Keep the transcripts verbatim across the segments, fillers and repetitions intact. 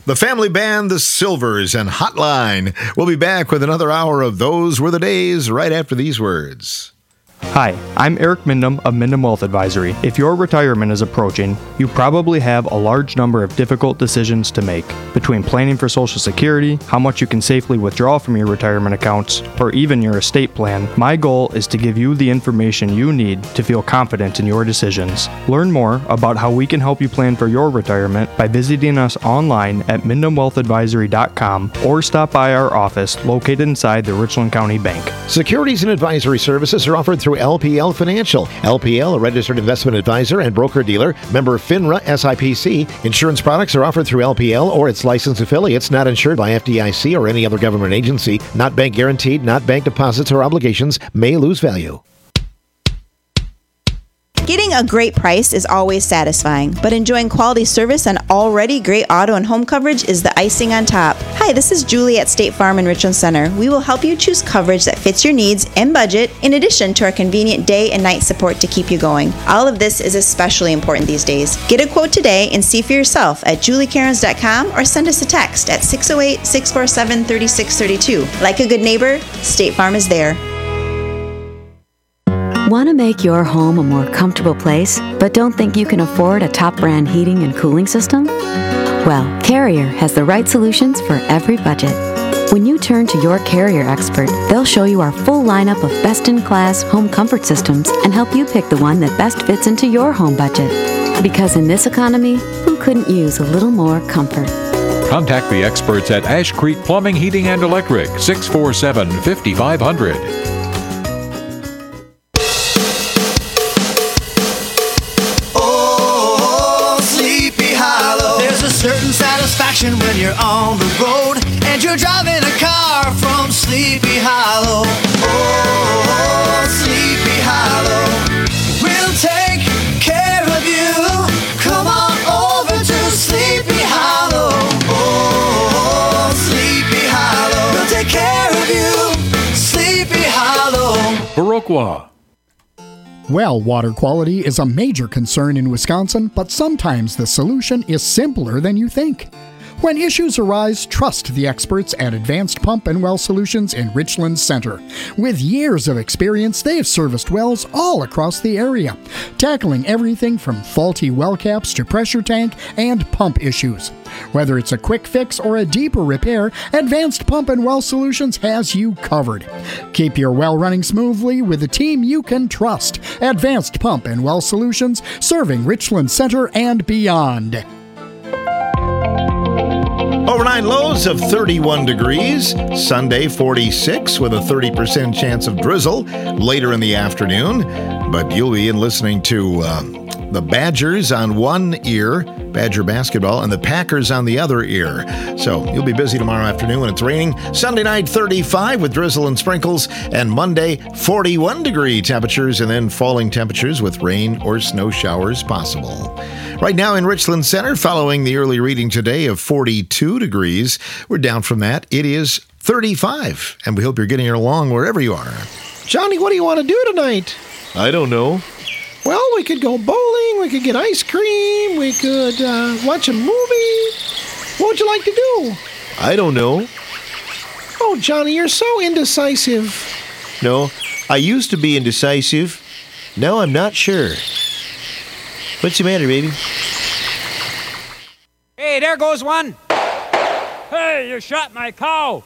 The family band, The Silvers, and Hotline. We'll be back with another hour of Those Were the Days right after these words. Hi, I'm Eric Mindam of Mindam Wealth Advisory. If your retirement is approaching, you probably have a large number of difficult decisions to make. Between planning for Social Security, how much you can safely withdraw from your retirement accounts, or even your estate plan, my goal is to give you the information you need to feel confident in your decisions. Learn more about how we can help you plan for your retirement by visiting us online at mindam wealth advisory dot com or stop by our office located inside the Richland County Bank. Securities and advisory services are offered through L P L Financial. L P L, a registered investment advisor and broker-dealer, member FINRA S I P C. Insurance products are offered through L P L or its licensed affiliates, not insured by F D I C or any other government agency, not bank guaranteed, not bank deposits or obligations, may lose value. Getting a great price is always satisfying, but enjoying quality service and already great auto and home coverage is the icing on top. Hi, this is Julie at State Farm in Richland Center. We will help you choose coverage that fits your needs and budget, in addition to our convenient day and night support to keep you going. All of this is especially important these days. Get a quote today and see for yourself at julie cairns dot com or send us a text at six oh eight, six four seven, three six three two. Like a good neighbor, State Farm is there. Want to make your home a more comfortable place, but don't think you can afford a top brand heating and cooling system? Well, Carrier has the right solutions for every budget. When you turn to your Carrier expert, they'll show you our full lineup of best-in-class home comfort systems and help you pick the one that best fits into your home budget. Because in this economy, who couldn't use a little more comfort? Contact the experts at Ash Creek Plumbing, Heating, and Electric, six four seven, five five zero zero. Certain satisfaction when you're on the road and you're driving a car from Sleepy Hollow. Oh, Sleepy Hollow, we'll take care of you. Come on over to Sleepy Hollow. Oh, Sleepy Hollow, we'll take care of you. Sleepy Hollow. Viroqua. Well, water quality is a major concern in Wisconsin, but sometimes the solution is simpler than you think. When issues arise, trust the experts at Advanced Pump and Well Solutions in Richland Center. With years of experience, they have serviced wells all across the area, tackling everything from faulty well caps to pressure tank and pump issues. Whether it's a quick fix or a deeper repair, Advanced Pump and Well Solutions has you covered. Keep your well running smoothly with a team you can trust. Advanced Pump and Well Solutions, serving Richland Center and beyond. Overnight lows of thirty-one degrees. Sunday, forty-six with a thirty percent chance of drizzle later in the afternoon. But you'll be in listening to uh, the Badgers on one ear, Badger basketball, and the Packers on the other ear. So you'll be busy tomorrow afternoon when it's raining. Sunday night, thirty-five with drizzle and sprinkles. And Monday, forty-one degree temperatures and then falling temperatures with rain or snow showers possible. Right now in Richland Center, following the early reading today of forty-two degrees, we're down from that. It is thirty-five, and we hope you're getting along wherever you are. Johnny, what do you want to do tonight? I don't know. Well, we could go bowling, we could get ice cream, we could uh, watch a movie. What would you like to do? I don't know. Oh, Johnny, you're so indecisive. No, I used to be indecisive. Now I'm not sure. What's the matter, baby? Hey, there goes one. Hey, you shot my cow.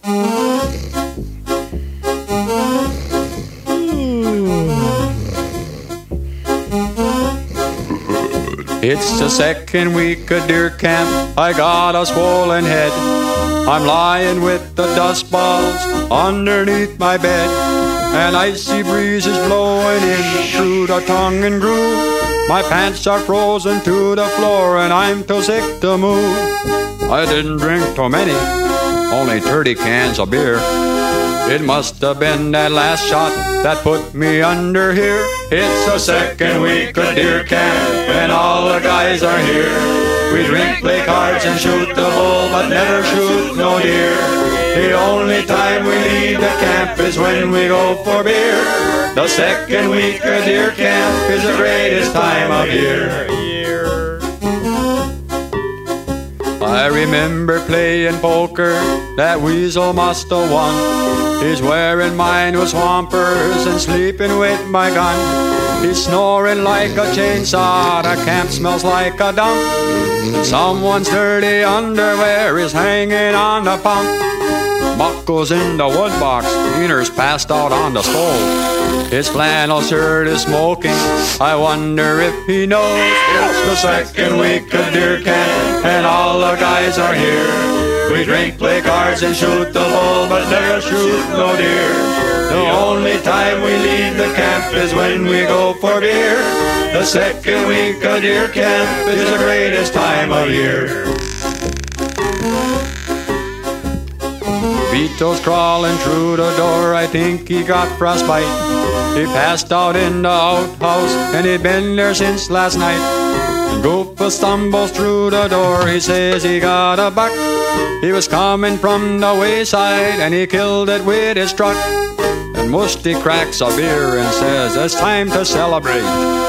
It's the second week of deer camp. I got a swollen head. I'm lying with the dust balls underneath my bed. An icy breeze is blowing in through the tongue and groove. My pants are frozen to the floor and I'm too sick to move. I didn't drink too many, only thirty cans of beer. It must have been that last shot that put me under here. It's the second week of deer camp and all the guys are here. We drink, play cards and shoot the bull, but never shoot no deer. The only time we leave the camp is when we go for beer. The second week of deer camp is the greatest time of year. I remember playing poker, that weasel must have won. He's wearing mine with swampers and sleeping with my gun. He's snoring like a chainsaw, the camp smells like a dump. And someone's dirty underwear is hanging on the pump. Buckles in the wood box, Wiener's passed out on the stove. His flannel shirt is smoking, I wonder if he knows. It's the second week of deer camp, and all the guys are here. We drink, play cards, and shoot the bull, but never shoot no deer. The only time we leave the camp is when we go for beer. The second week of deer camp is the greatest time of year. Vito's crawling through the door, I think he got frostbite. He passed out in the outhouse, and he'd been there since last night. And Goofa stumbles through the door, he says he got a buck. He was coming from the wayside, and he killed it with his truck. And Musty cracks a beer and says, it's time to celebrate.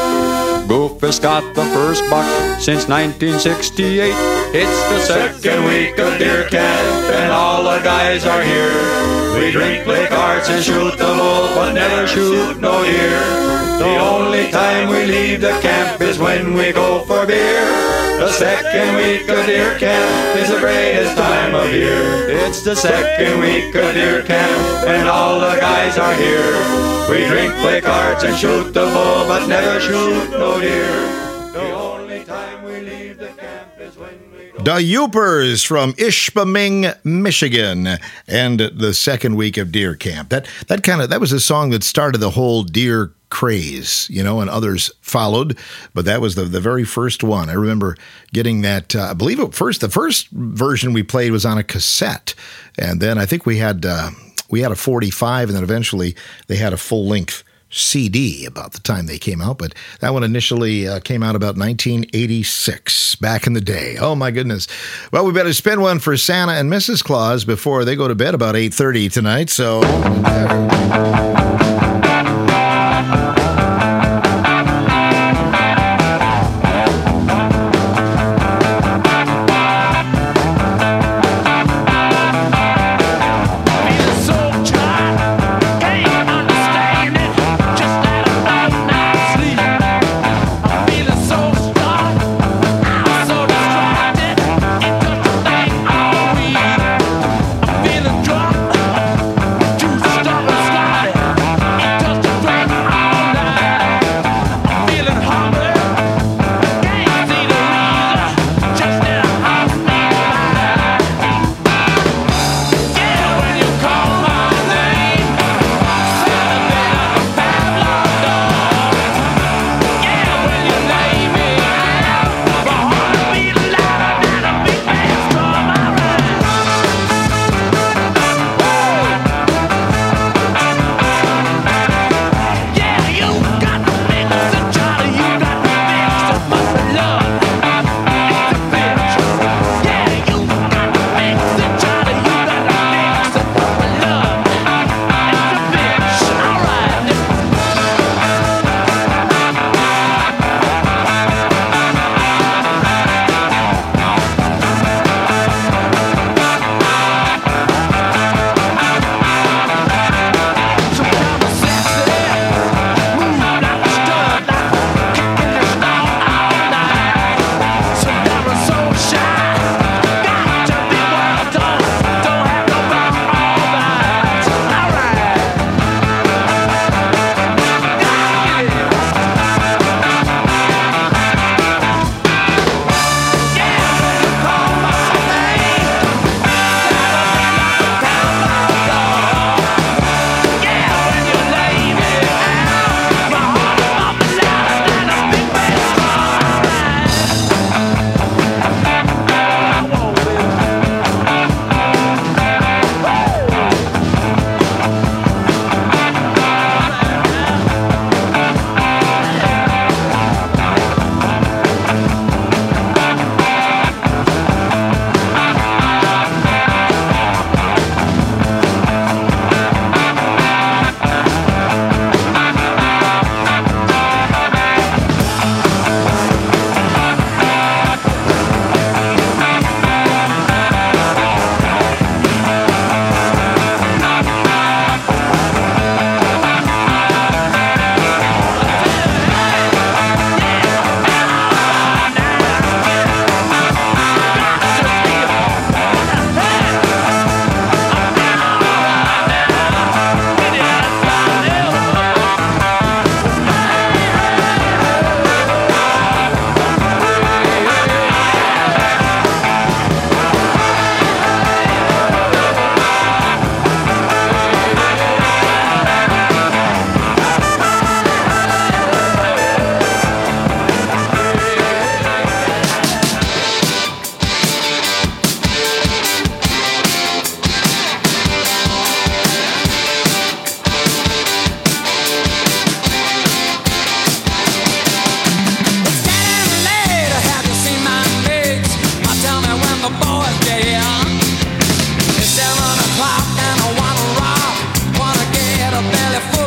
Goofa's got the first buck since nineteen sixty-eight. It's the second week of deer camp, and all the guys are here. We drink, play cards, and shoot the bull, but never shoot no deer. The only time we leave the camp is when we go for beer. The second week of deer camp is the greatest time of year. It's the second week of deer camp, and all the guys are here. We drink, play cards, and shoot the bull, but never shoot no deer. The only time we leave the camp is when we go. The Yoopers from Ishpeming, Michigan, and the second week of deer camp. That that kind of that was a song that started the whole deer craze, you know, and others followed, but that was the, the very first one. I remember getting that, uh, I believe it first, the first version we played was on a cassette, and then I think we had uh, we had a forty-five, and then eventually they had a full-length C D about the time they came out, but that one initially uh, came out about nineteen eighty-six, back in the day. Oh, my goodness. Well, we better spin one for Santa and Missus Claus before they go to bed about eight thirty tonight, so... Feeling drunk, juice, stop and slide it.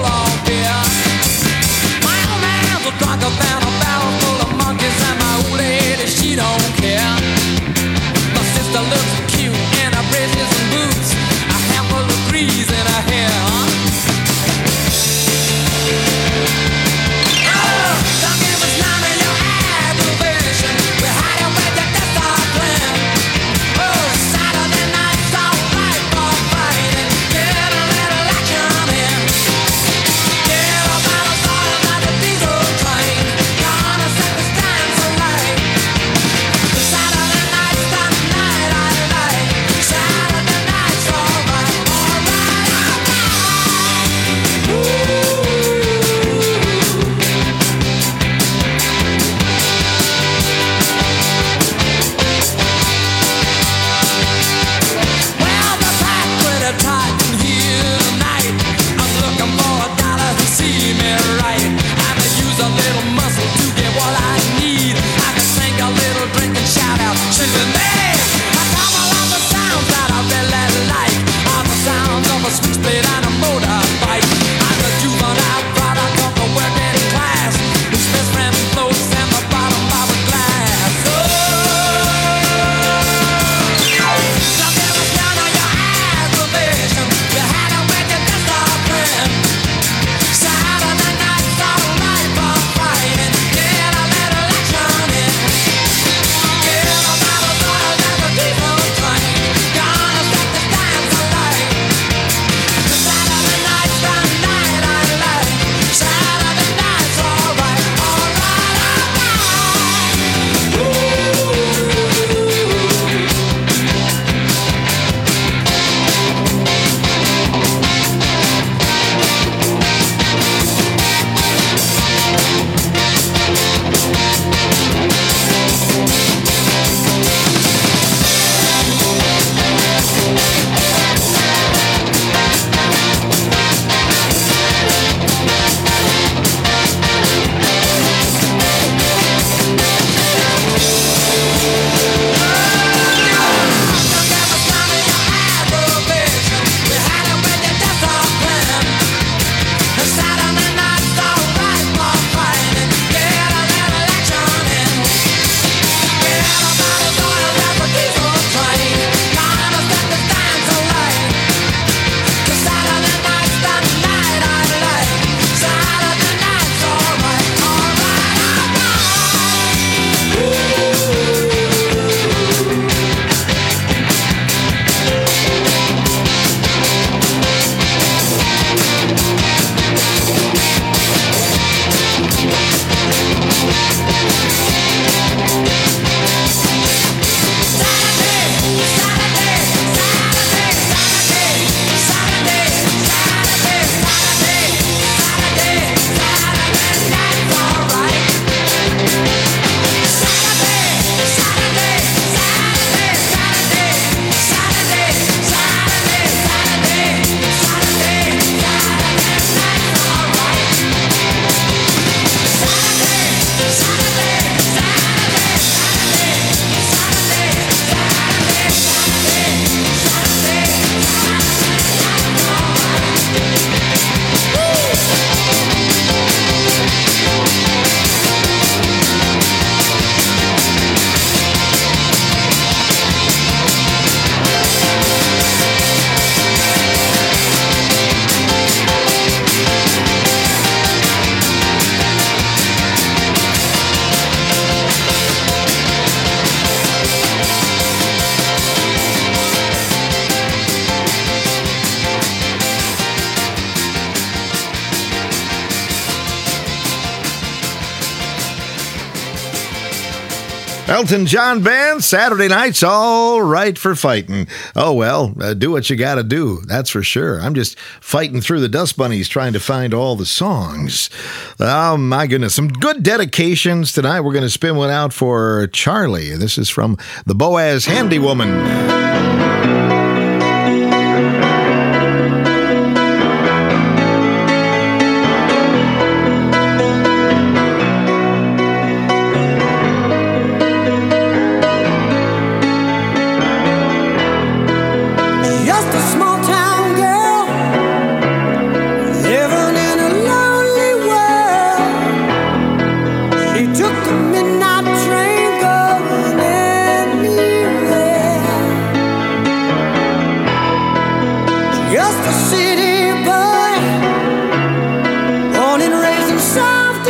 all fear. My old man's a drunker than a barrel full of monkeys, and my old lady, she don't care. My sister looks cute in her braces and boots, a handful of grease in her hair. Oh, don't give us none of your aggravation. We hide it with the death of plan. Oh, Saturday night's alright for fighting. Get a little action in. Get up out of soil like a diesel train. Gonna set the stands alight. Saturday night's the night I like. Saturday night's alright, alright, alright. Ooh. Well, the pack pretty tight in here tonight. I'm looking for a dollar to see me right. I may use a little muscle to get what I need. I can sing a little drink and shout out, children, hey! I come along the sounds that I really like. Are the sounds of a switchblade and a motorbike. I'm the juvenile product of the working class, whose best friend floats in the bottom of a glass. Oh, don't give us none of your aggravation. You had it with your best of friend. Saturday night's alright for fighting. Get a little action in. Get up out of soil like a diesel train. Gonna set the stands alight. Saturday night's the night I like. Saturday night's alright, alright, alright. Ooh. Elton John Band, Saturday night's all right for fighting. Oh, well, uh, do what you got to do. That's for sure. I'm just fighting through the dust bunnies trying to find all the songs. Oh, my goodness. Some good dedications tonight. We're going to spin one out for Charlie. This is from the Boaz Handywoman. Just a small town girl living in a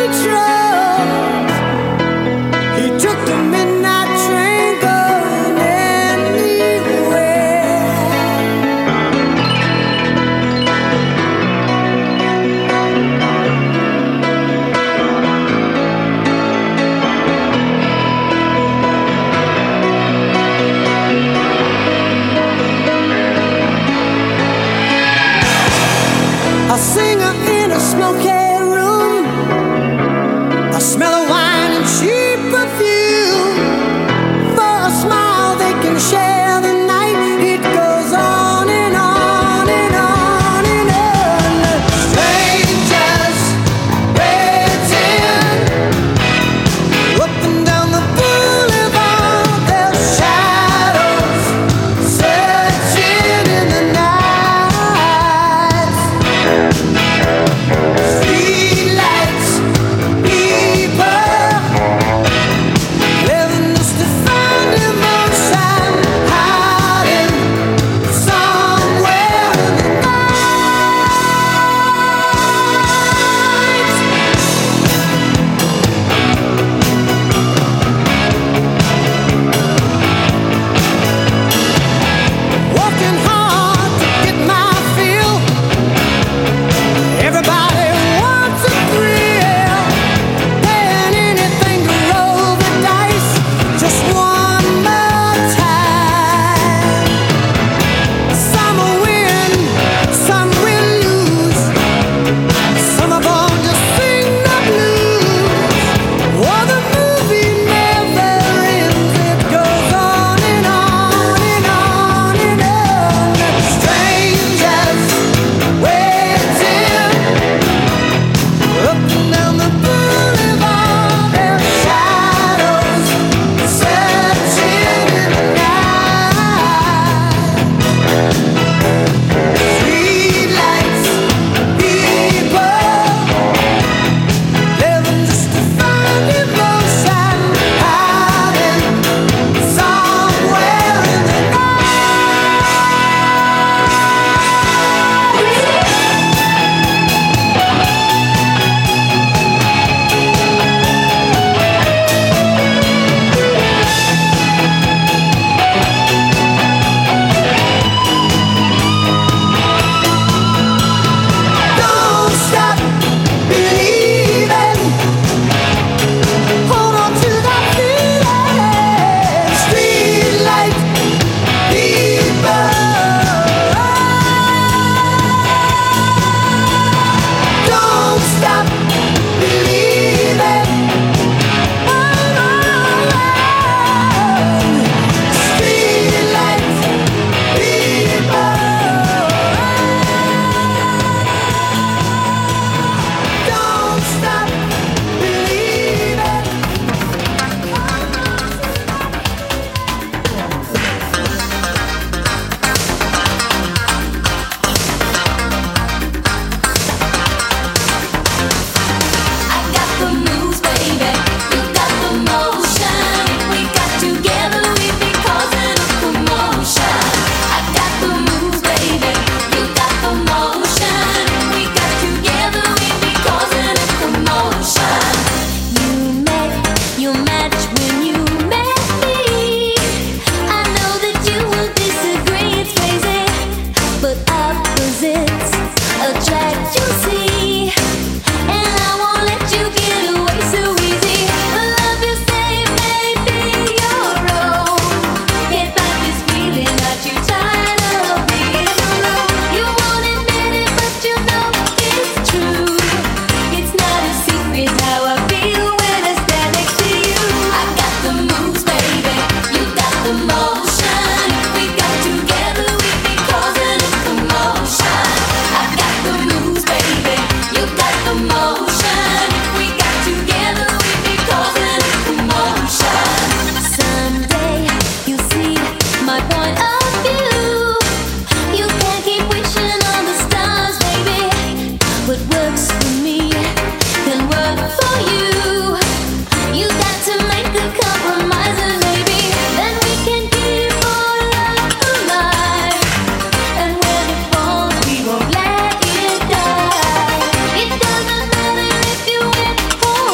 It doesn't matter if you win or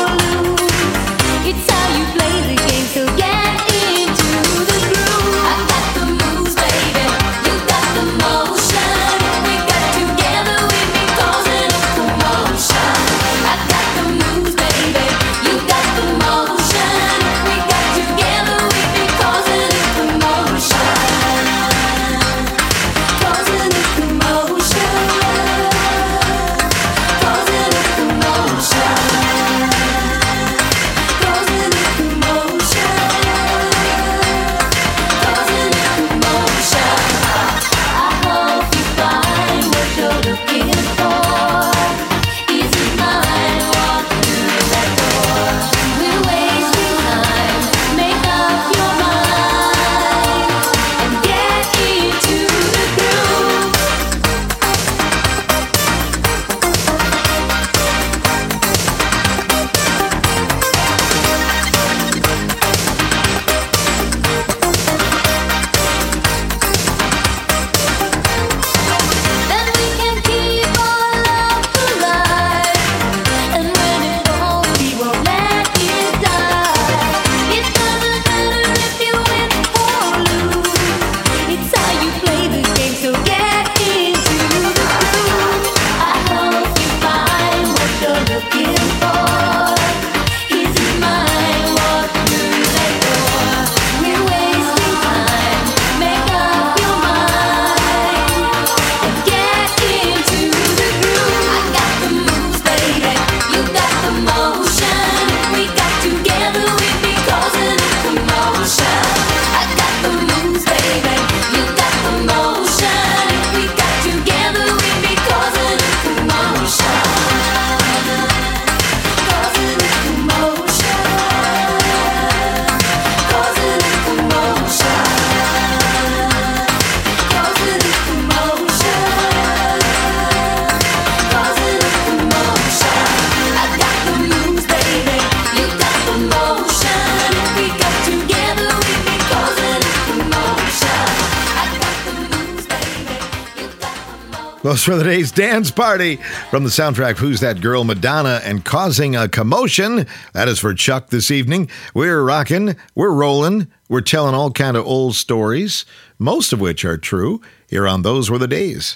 goes for the day's dance party from the soundtrack Who's That Girl, Madonna, and Causing a Commotion. That is for Chuck this evening. We're rocking, we're rolling, we're telling all kind of old stories, most of which are true, here on Those Were the Days.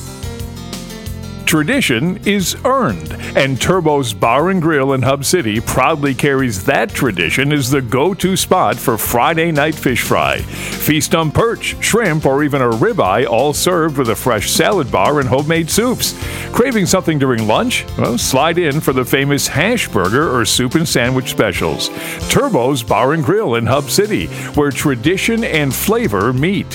Tradition is earned, and Turbo's Bar and Grill in Hub City proudly carries that tradition as the go-to spot for Friday night fish fry. Feast on perch, shrimp, or even a ribeye, all served with a fresh salad bar and homemade soups. Craving something during lunch? Well, slide in for the famous hash burger or soup and sandwich specials. Turbo's Bar and Grill in Hub City, where tradition and flavor meet.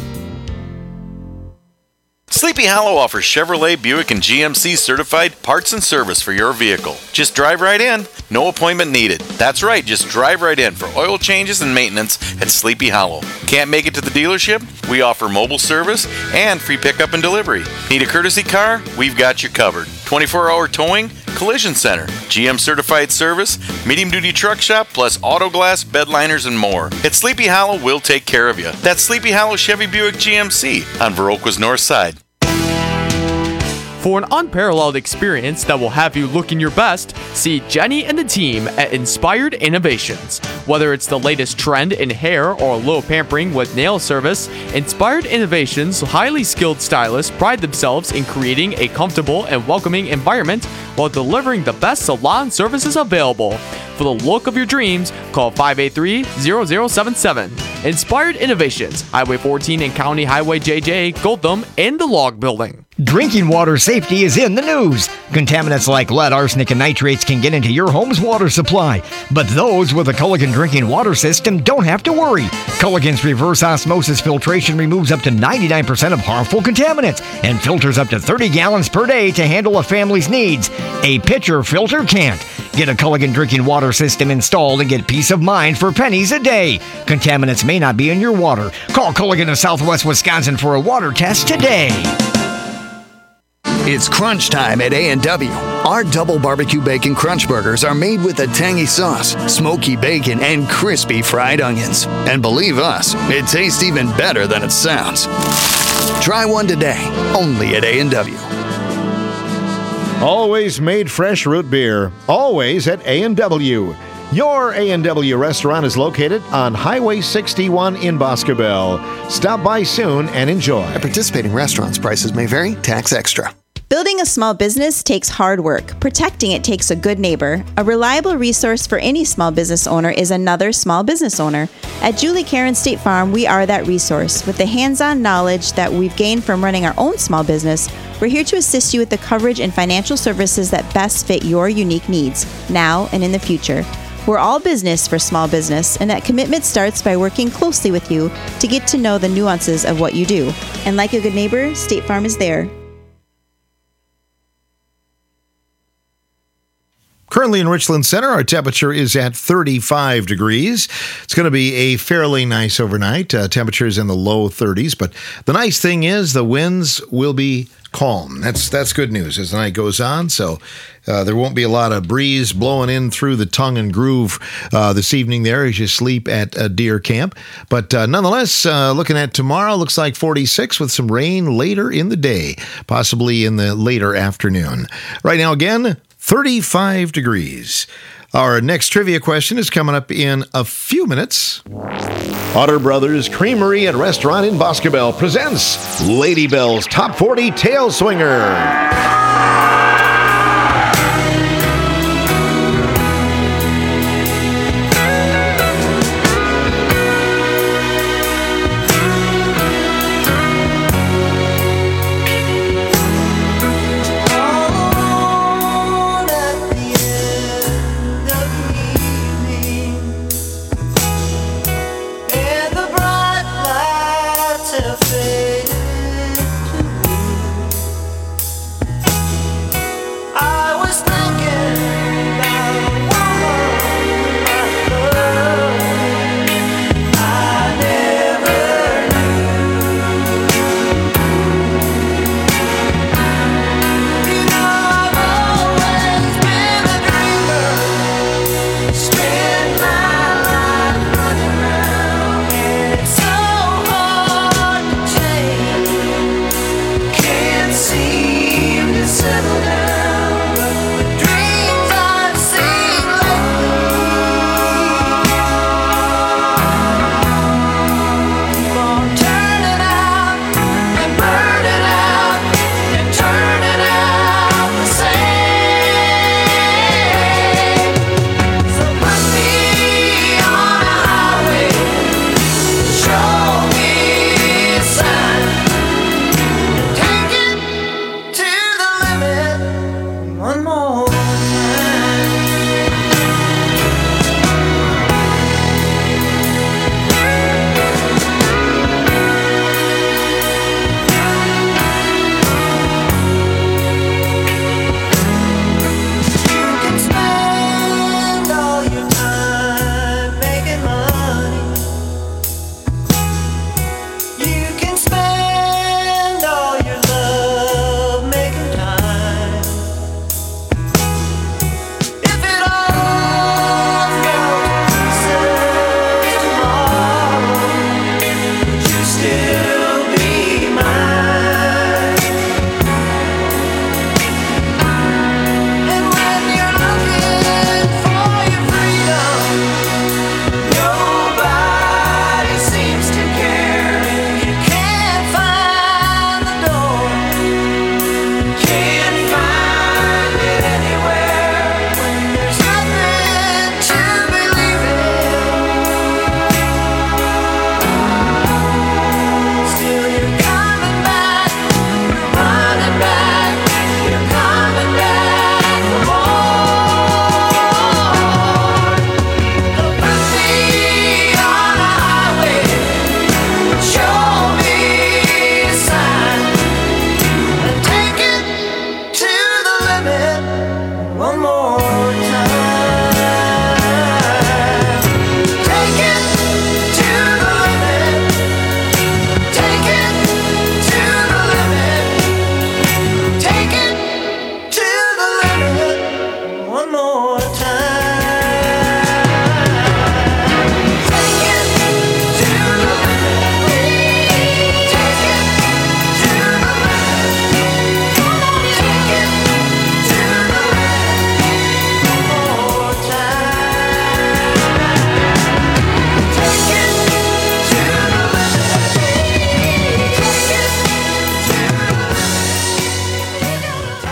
Sleepy Hollow offers Chevrolet, Buick, and G M C certified parts and service for your vehicle. Just drive right in. No appointment needed. That's right, just drive right in for oil changes and maintenance at Sleepy Hollow. Can't make it to the dealership? We offer mobile service and free pickup and delivery. Need a courtesy car? We've got you covered. twenty-four hour towing, collision center, G M certified service, medium duty truck shop, plus auto glass, bed liners, and more. At Sleepy Hollow, we'll take care of you. That's Sleepy Hollow Chevy Buick G M C on Viroqua's North Side. For an unparalleled experience that will have you looking your best, see Jenny and the team at Inspired Innovations. Whether it's the latest trend in hair or a little pampering with nail service, Inspired Innovations' highly skilled stylists pride themselves in creating a comfortable and welcoming environment while delivering the best salon services available. For the look of your dreams, call five eight three, zero zero seven seven. Inspired Innovations, Highway fourteen and County Highway J J, Goldtham, in the Log Building. Drinking water safety is in the news. Contaminants like lead, arsenic, and nitrates can get into your home's water supply. But those with a Culligan drinking water system don't have to worry. Culligan's reverse osmosis filtration removes up to ninety-nine percent of harmful contaminants and filters up to thirty gallons per day to handle a family's needs. A pitcher filter can't. Get a Culligan drinking water system installed and get peace of mind for pennies a day. Contaminants may not be in your water. Call Culligan of Southwest Wisconsin for a water test today. It's crunch time at A and W. Our double barbecue bacon crunch burgers are made with a tangy sauce, smoky bacon, and crispy fried onions. And believe us, it tastes even better than it sounds. Try one today, only at A and W. Always made fresh root beer, always at A and W. Your A and W restaurant is located on Highway sixty-one in Boscobel. Stop by soon and enjoy. At participating restaurants, prices may vary, tax extra. Building a small business takes hard work. Protecting it takes a good neighbor. A reliable resource for any small business owner is another small business owner. At Julie Karen State Farm, we are that resource. With the hands-on knowledge that we've gained from running our own small business, we're here to assist you with the coverage and financial services that best fit your unique needs, now and in the future. We're all business for small business, and that commitment starts by working closely with you to get to know the nuances of what you do. And like a good neighbor, State Farm is there. Currently in Richland Center, our temperature is at thirty-five degrees. It's going to be a fairly nice overnight. Uh, temperatures in the low thirties, but the nice thing is the winds will be calm. That's that's good news as the night goes on. So uh, there won't be a lot of breeze blowing in through the tongue and groove uh, this evening there as you sleep at uh, deer camp. But uh, nonetheless, uh, looking at tomorrow, looks like forty-six with some rain later in the day, possibly in the later afternoon. Right now, again, thirty-five degrees. Our next trivia question is coming up in a few minutes. Otter Brothers Creamery and Restaurant in Boscobel presents Lady Bell's Top forty Tail Swinger.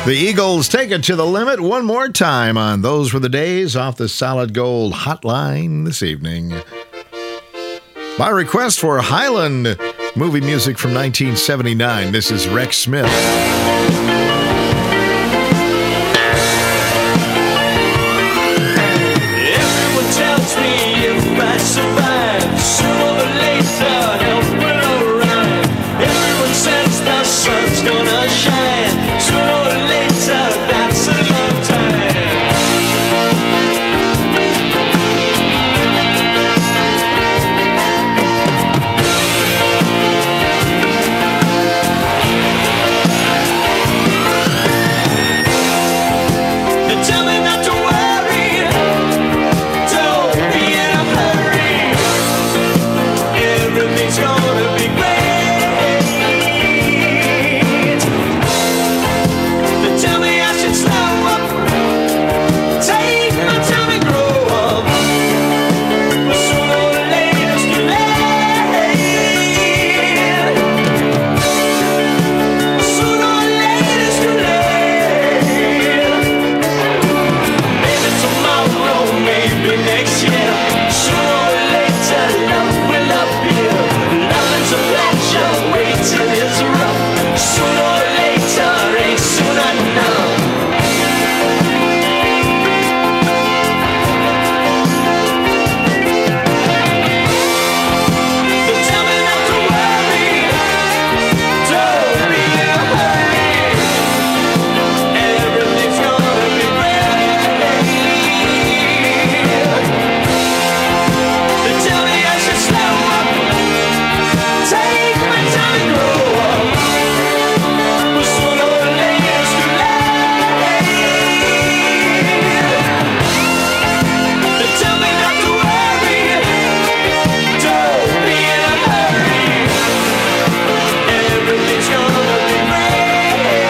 The Eagles take it to the limit one more time on Those Were the Days off the Solid Gold Hotline this evening. By request for Highland movie music from nineteen seventy-nine, this is Rex Smith. Everyone tells me if I survive, sooner or later help will arrive. Everyone says the sun's gonna shine, sooner or later, that's a long time. They tell me not to worry, don't be in a hurry. Everything's gonna be great. They tell me I should slow up, take my time and grow up. But sooner or later it's too late. Sooner or later it's too late. Maybe tomorrow, maybe next year. Sooner or later love will appear. Loving's a pleasure, waiting is rough. Sooner or later ain't soon enough. They tell me not to worry, don't be in a hurry. Everything's gonna be great. They tell me I should slow up, take my time and grow up. But sooner or later it's too late. They tell me not to worry, don't be in a hurry. Everything's gonna be great.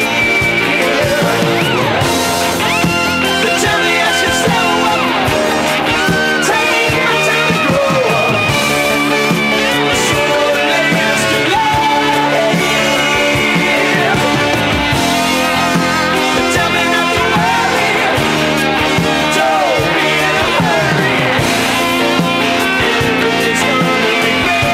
They tell me I should slow up, take my time and grow up. But sooner or later it's too late. They tell me not to worry, don't be in a hurry. Everything's gonna be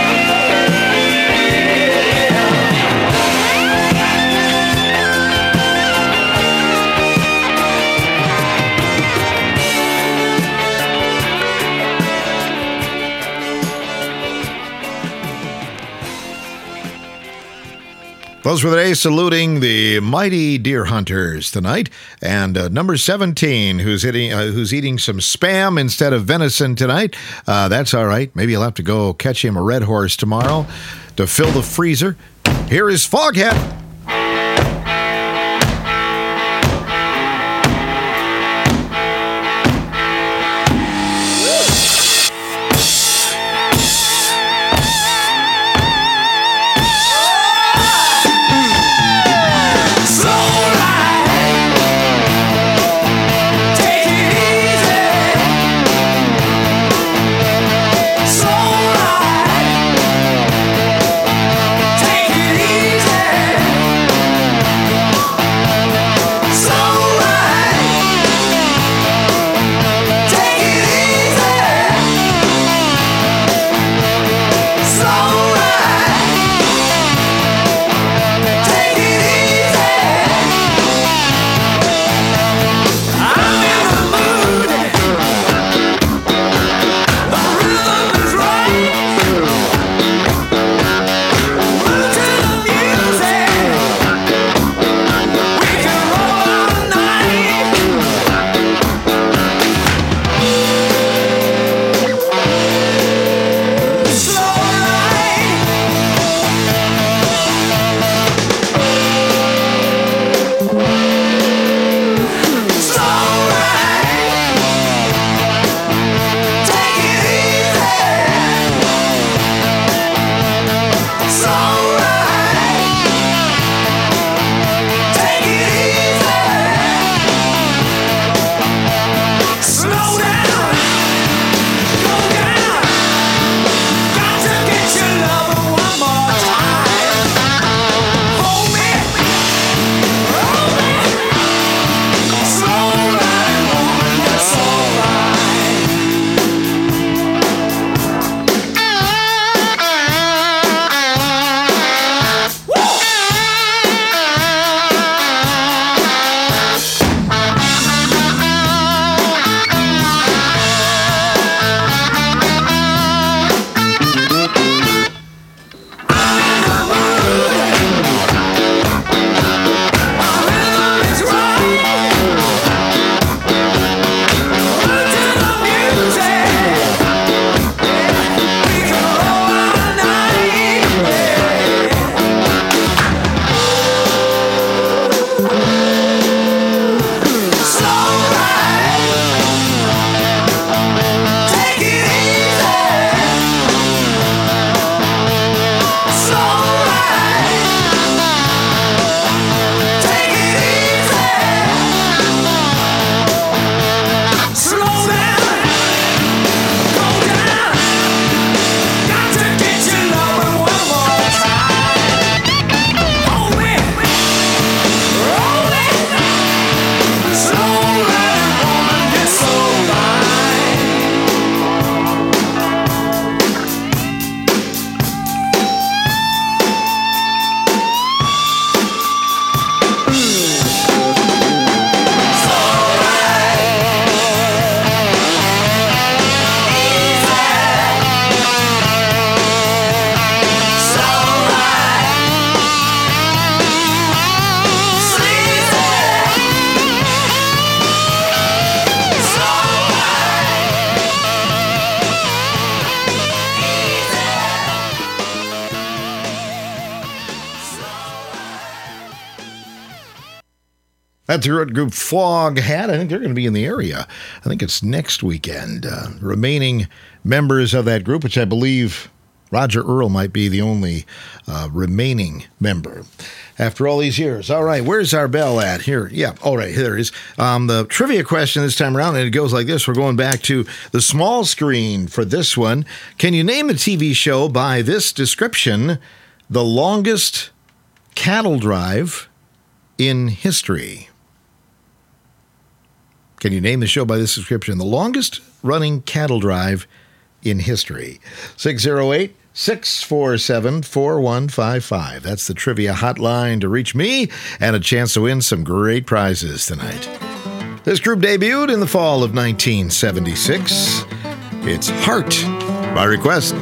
Those were the days saluting the mighty deer hunters tonight. And uh, number seventeen, who's hitting, uh, who's eating some Spam instead of venison tonight. Uh, that's all right. Maybe you'll have to go catch him a red horse tomorrow to fill the freezer. Here is Foghat. Take it easy. That's the group Foghat. I think they're going to be in the area. I think it's next weekend. Uh, remaining members of that group, which I believe Roger Earl might be the only uh, remaining member after all these years. All right, where's our bell at? Here, yeah, all right, here it is. Um, the trivia question this time around, and it goes like this. We're going back to the small screen for this one. Can you name a T V show by this description? The longest cattle drive in history. Can you name the show by this description? The longest running cattle drive in history. six oh eight, six four seven, four one five five. That's the trivia hotline to reach me and a chance to win some great prizes tonight. This group debuted in the fall of nineteen seventy-six. It's Heart by Request.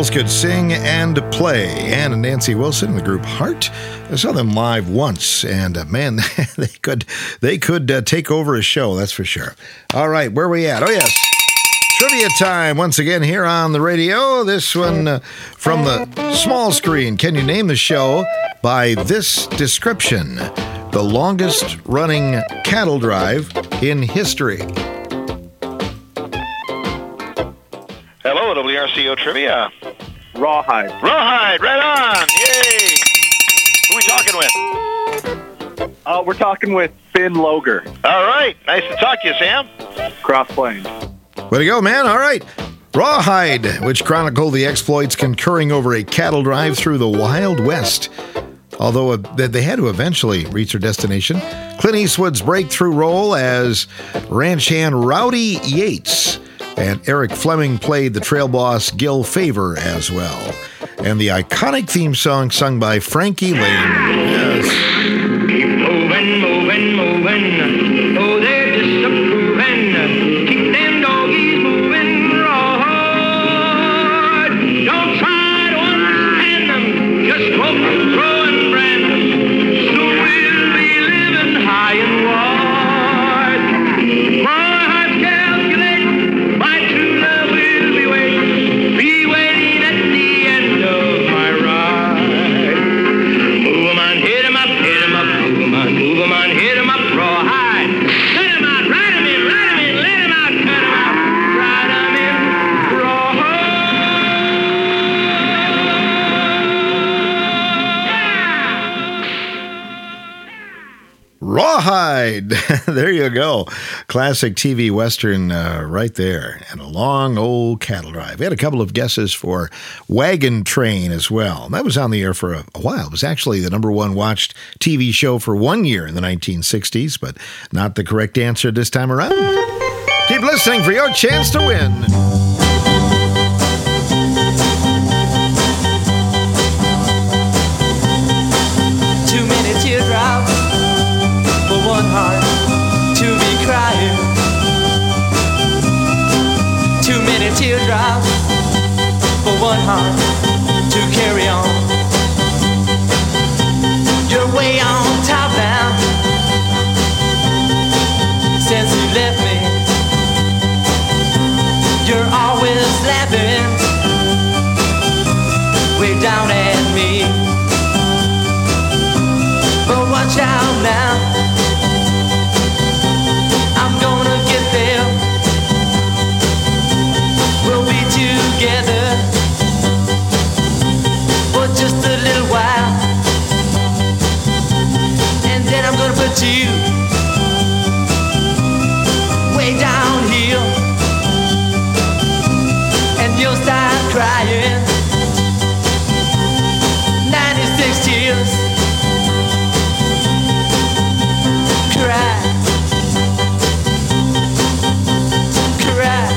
Girls could sing and play. Ann and Nancy Wilson, the group Heart. I saw them live once, and uh, man, they could they could uh, take over a show, that's for sure. All right, where are we at? Oh, yes. Trivia time once again here on the radio. This one uh, from the small screen. Can you name the show by this description? The longest running cattle drive in history. Hello, W R C O Trivia. Rawhide. Rawhide, right on. Yay. Who are we talking with? Uh, we're talking with Finn Loger. All right. Nice to talk to you, Sam. Cross Plains. Way to go, man. All right. Rawhide, which chronicled the exploits concurring over a cattle drive through the Wild West. Although uh, they had to eventually reach their destination. Clint Eastwood's breakthrough role as ranch hand Rowdy Yates. And Eric Fleming played the trail boss Gil Favor as well. And the iconic theme song sung by Frankie Lane. Yes. Keep moving, moving, moving. Oh, they're disapproving. Keep them doggies moving rawhide. Don't try to understand them. Just hope and throw and brand them. So we'll be living high and wide. Rawhide's calculating. My true love will be waiting. Be waiting at the end of my ride. Move 'em on, hit 'em up, hit 'em up, move 'em on, move 'em on, hit 'em up, rawhide. Cut 'em out, ride 'em in, ride 'em in, let 'em out, cut 'em out, ride 'em in, Rawhide. There you go. Classic T V Western uh, right there. And a long old cattle drive. We had a couple of guesses for Wagon Train as well. That was on the air for a, a while. It was actually the number one watched T V show for one year in the nineteen sixties, but not the correct answer this time around. Keep listening for your chance to win. Too many teardrops for one heart to be crying. Too many teardrops for one heart to carry on. You're way on top now since you left me. You're always laughing way down at me. But watch out now, I'm gonna get there. We'll be together for just a little while, and then I'm gonna put you way down here, and you'll start crying. ninety-six tears. Cry, cry.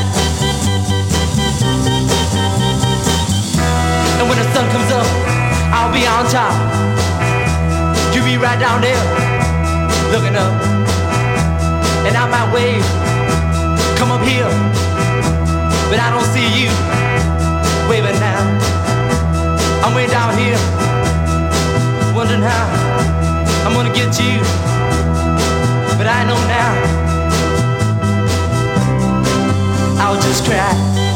And when the sun comes up, I'll be on top. You be right down there, looking up. And I might wave, come up here, but I don't see you waving now. I'm way down here, wondering how I'm gonna get you. But I know now, I'll just cry,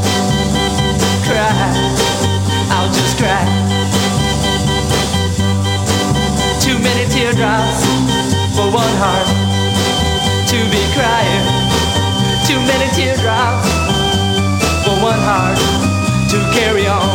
cry, I'll just cry. Too many teardrops for one heart to be crying. Too many teardrops for one heart to carry on.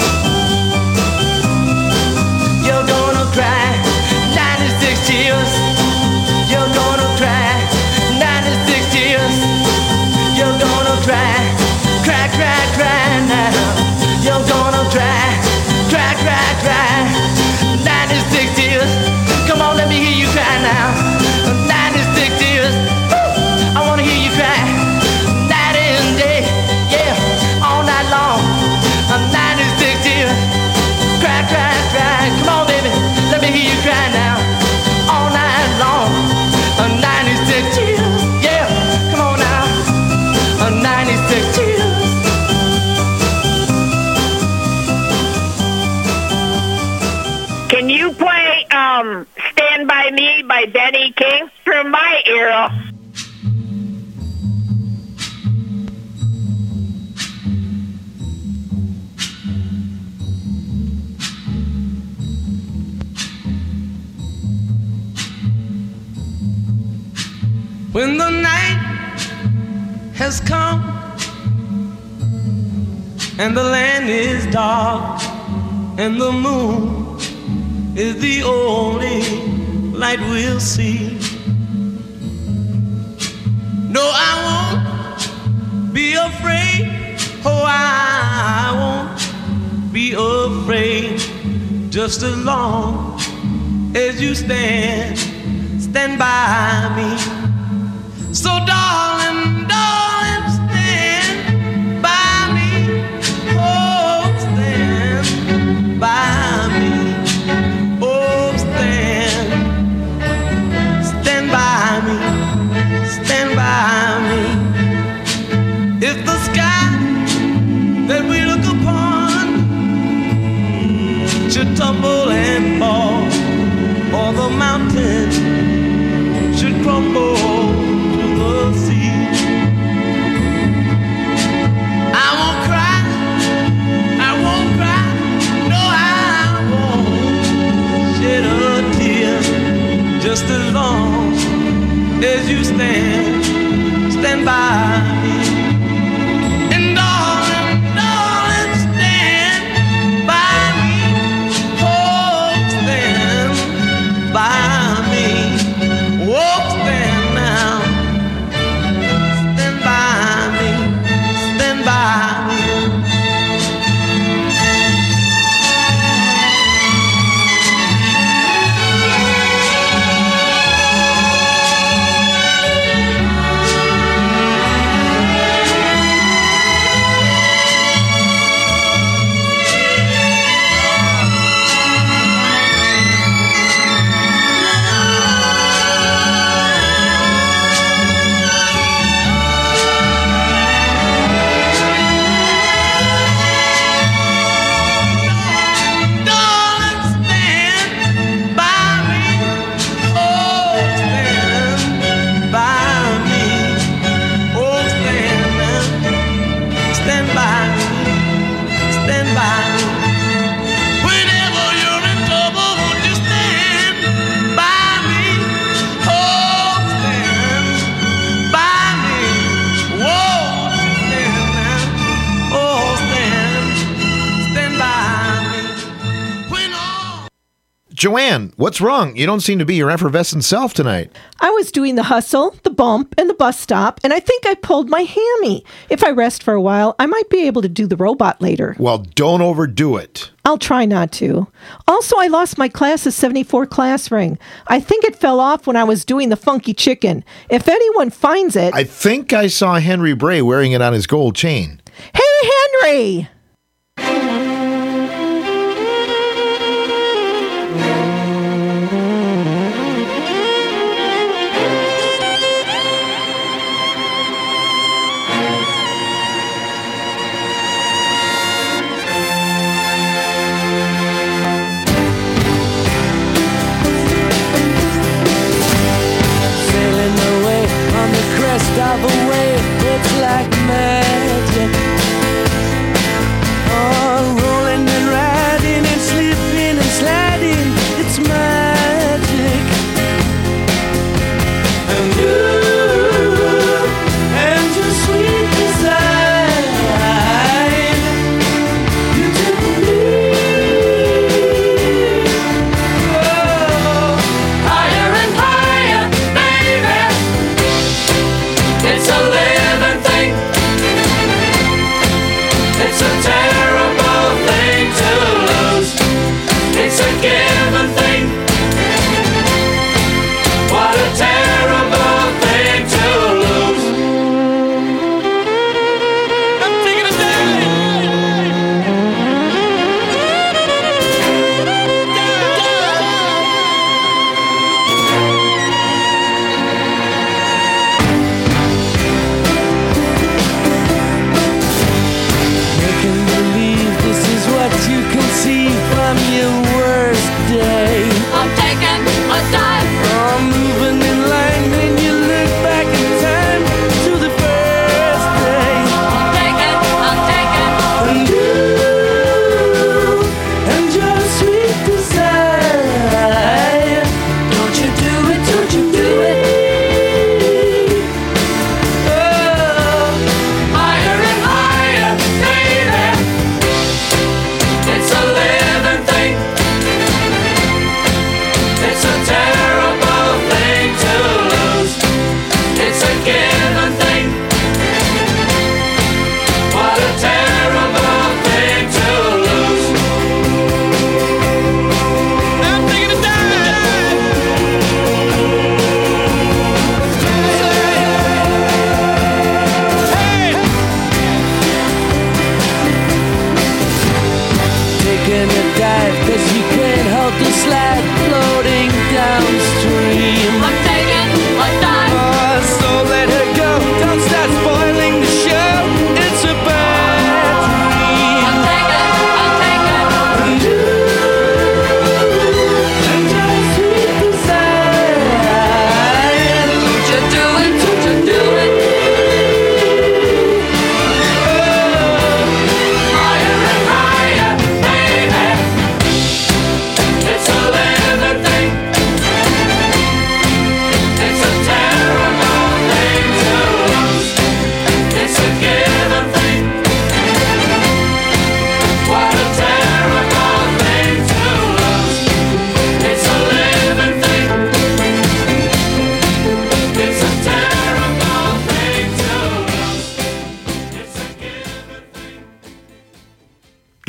You're gonna cry ninety-six tears. You're gonna cry ninety-six tears. You're gonna cry, cry, cry, cry now. You're gonna cry, cry, cry, cry. ninety-six tears. Come on, let me hear you cry now. ninety-six tears. Woo! I wanna hear you cry. Night and day, yeah, all night long. ninety Can you play um, Stand By Me by Benny King from my era? When the night has come and the land is dark and the moon is the only light we'll see. No, I won't be afraid. Oh, I won't be afraid. Just as long as you stand, stand by me. So darling, darling, stand by me. Oh, stand by me. Oh, stand, stand by me. Stand by me. If the sky that we look upon should tumble and fall, or the mountain should crumble, just as long as you stand, stand by me. And darling, darling, stand by me. Oh, stand by me. Oh, stand now. Stand by me. Stand by me. Joanne, what's wrong? You don't seem to be your effervescent self tonight. I was doing the hustle, the bump, and the bus stop, and I think I pulled my hammy. If I rest for a while, I might be able to do the robot later. Well, don't overdo it. I'll try not to. Also, I lost my class of seventy-four class ring. I think it fell off when I was doing the funky chicken. If anyone finds it... I think I saw Henry Bray wearing it on his gold chain. Hey, Henry! Of a wave, it's like magic.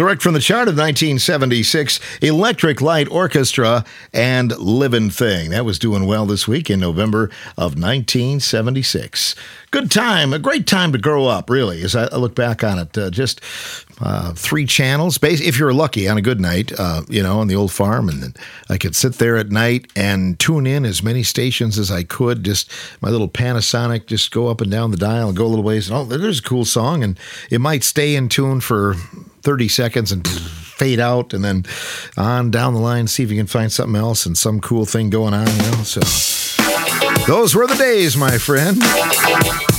Direct from the chart of nineteen seventy-six, Electric Light Orchestra and Livin' Thing. That was doing well this week in November of nineteen seventy-six. Good time, a great time to grow up, really, as I look back on it. Uh, just uh, three channels, if you're lucky on a good night, uh, you know, on the old farm. And then I could sit there at night and tune in as many stations as I could. Just my little Panasonic, just go up and down the dial and go a little ways. And, oh, there's a cool song. And it might stay in tune for thirty seconds and fade out, and then on down the line, see if you can find something else and some cool thing going on, you know. So those were the days, my friend.